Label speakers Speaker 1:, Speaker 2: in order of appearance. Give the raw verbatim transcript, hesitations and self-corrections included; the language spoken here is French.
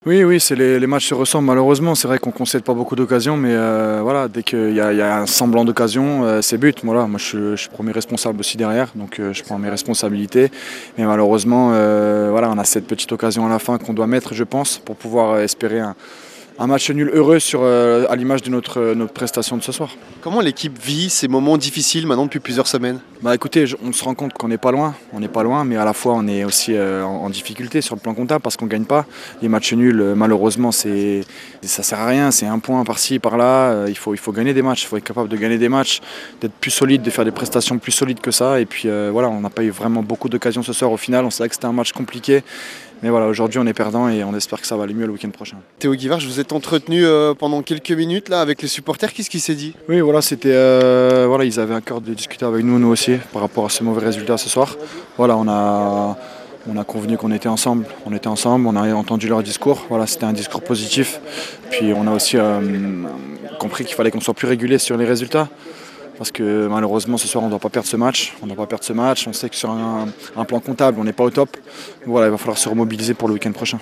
Speaker 1: Oui, oui, c'est les, les matchs se ressemblent malheureusement. C'est vrai qu'on ne concède pas beaucoup d'occasions, mais euh, voilà, dès qu'il y, y a un semblant d'occasion, euh, c'est but. Voilà, moi, je, je prends mes responsable aussi derrière, donc euh, je prends mes responsabilités. Mais malheureusement, euh, voilà, on a cette petite occasion à la fin qu'on doit mettre, je pense, pour pouvoir euh, espérer un, un match nul heureux sur, euh, à l'image de notre, notre prestation de ce soir.
Speaker 2: Comment l'équipe vit ces moments difficiles maintenant depuis plusieurs semaines?
Speaker 1: Bah écoutez, je- on se rend compte qu'on n'est pas loin, on n'est pas loin, mais à la fois on est aussi euh, en, en difficulté sur le plan comptable parce qu'on ne gagne pas. Les matchs nuls, euh, malheureusement, c'est, ça sert à rien, c'est un point par-ci, par-là. Euh, il faut, il faut gagner des matchs, il faut être capable de gagner des matchs, d'être plus solide, de faire des prestations plus solides que ça. Et puis euh, voilà, on n'a pas eu vraiment beaucoup d'occasions ce soir au final. On savait que c'était un match compliqué, mais voilà, aujourd'hui on est perdant et on espère que ça va aller mieux le week-end prochain.
Speaker 2: Théo Guivard, je vous êtes entretenu euh, pendant quelques minutes là avec les supporters. Qu'est-ce qui s'est dit?
Speaker 1: Oui, voilà, c'était, euh, voilà, ils avaient à cœur de discuter avec nous, nous aussi, par rapport à ce mauvais résultat ce soir. Voilà, on a, on a convenu qu'on était ensemble, on était ensemble, on a entendu leur discours. Voilà, c'était un discours positif. Puis on a aussi euh, compris qu'il fallait qu'on soit plus régulier sur les résultats. Parce que malheureusement ce soir on ne doit pas perdre ce match. On ne doit pas perdre ce match. On sait que sur un, un plan comptable on n'est pas au top. Voilà, il va falloir se remobiliser pour le week-end prochain.